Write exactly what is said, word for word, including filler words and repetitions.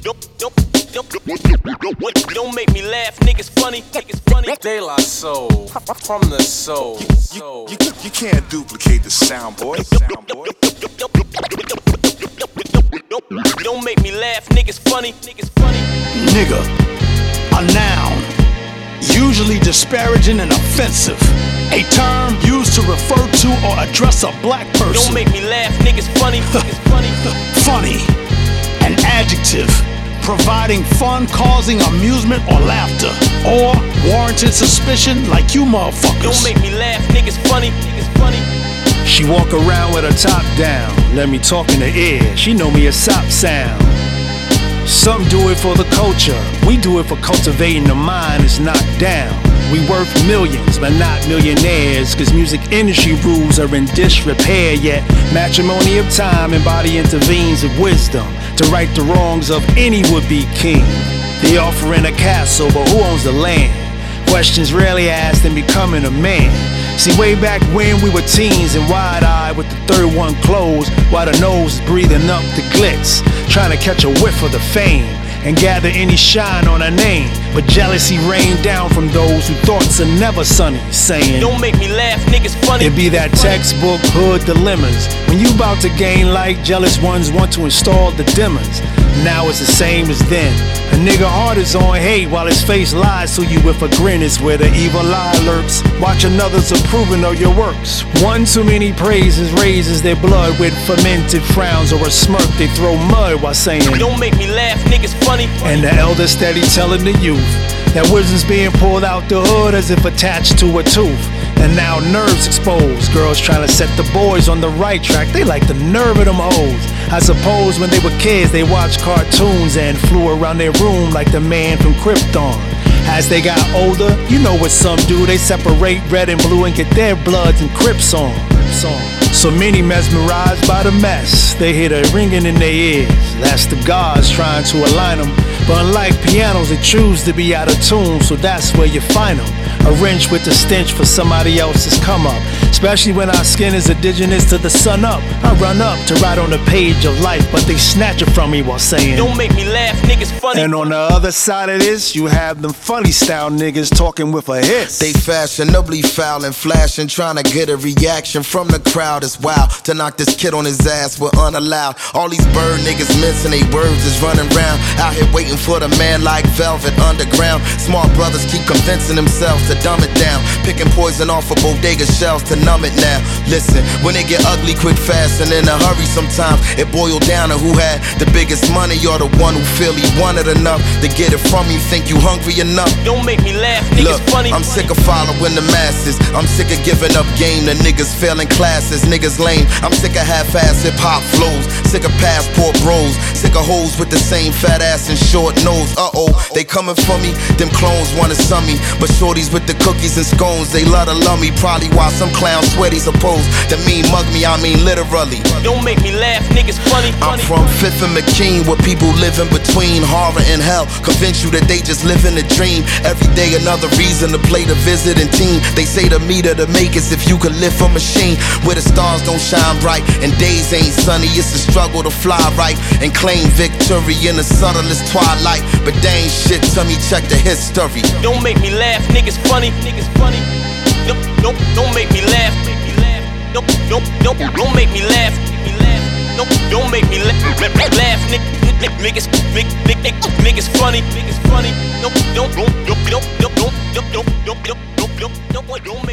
Don't make me laugh, niggas funny, niggas funny. De La Soul, from the soul. You, you, you, you can't duplicate the sound, boy. Sound, boy. Don't make me laugh, niggas funny, niggas funny. Nigga, a noun, usually disparaging and offensive. A term used to refer to or address a black person. Don't make me laugh, niggas funny, niggas funny. Funny, an adjective, providing fun, causing amusement or laughter, or warranted suspicion like you motherfuckers. Don't make me laugh, niggas funny, niggas funny. She walk around with her top down, let me talk in her ear, she know me a sop sound. Some do it for the culture, we do it for cultivating the mind that's knocked down. We worth millions, but not millionaires, cause music industry rules are in disrepair. Yet matrimony of time and body intervenes with wisdom to right the wrongs of any would-be king. They offering a castle, but who owns the land? Questions rarely asked in becoming a man. See, way back when we were teens and wide-eyed with the third one closed, while the nose is breathing up the glitz, trying to catch a whiff of the fame and gather any shine on her name. But jealousy rained down from those who thoughts are never sunny, saying, don't make me laugh, niggas funny. It be that textbook hood dilemmas. When you about to gain light, jealous ones want to install the dimmers. Now it's the same as then. A nigga heart is on hate while his face lies to you with a grin. It's where the evil eye lurks. Watch another's approving of your works. One too many praises raises their blood with fermented frowns, or a smirk they throw mud while saying, don't make me laugh, niggas funny. And the elder steady telling the youth that wisdom's being pulled out the hood as if attached to a tooth. And now nerves exposed. Girls trying to set the boys on the right track. They like the nerve of them hoes. I suppose when they were kids they watched cartoons and flew around their room like the man from Krypton. As they got older, you know what some do. They separate red and blue and get their bloods and Crips on. So many mesmerized by the mess, they hear the ringing in their ears. That's the gods trying to align them. But unlike pianos, they choose to be out of tune, so that's where you find them. A wrench with the stench for somebody else's come up. Especially when our skin is indigenous to the sun up. I run up to write on the page of life, but they snatch it from me while saying, don't make me laugh, niggas funny. And on the other side of this, you have them funny style niggas talking with a hiss. They fashionably foul and flashing, trying to get a reaction from the crowd. It's wild to knock this kid on his ass with unallowed. All these bird niggas missing they words is running round, out here waiting for the man like Velvet Underground. Smart brothers keep convincing themselves to dumb it down, picking poison off of bodega shelves to numb it now. Listen, when it get ugly quick fast and in a hurry, sometimes it boil down to who had the biggest money or the one who feel he wanted enough to get it from you. Think you hungry enough? Don't make me laugh, niggas Look, funny. I'm sick of following the masses. I'm sick of giving up game to niggas failing classes. Niggas lame. I'm sick of half-ass hip-hop flows, sick of passport bros, sick of hoes with the same fat ass and short nose. Uh-oh, they coming for me. Them clones wanna sum me, but shorties with the cookies and scones, they love to love me. Probably why some clowns sweaty supposed to mean mug me, I mean literally. Don't make me laugh, niggas funny, funny. I'm from Fifth and McKean, where people live in between horror and hell. Convince you that they just live in a dream. Every day another reason to play the visiting team. They say the meter to make is if you could lift a machine where the stars don't shine bright and days ain't sunny. It's a struggle to fly right and claim victory in the subtlest twilight. But they ain't shit to me, check the history. Don't make me laugh, niggas funny, niggas funny. Don't, don't, don't make me laugh, make me laugh. Don't, don't, don't, don't make me laugh, make me laugh. Don't, don't make me laugh, laugh, niggas, niggas, niggas, niggas funny, niggas funny. Don't, don't, don't, don't, don't, don't, don't, don't, don't, don't, don't, don't, don't, don't.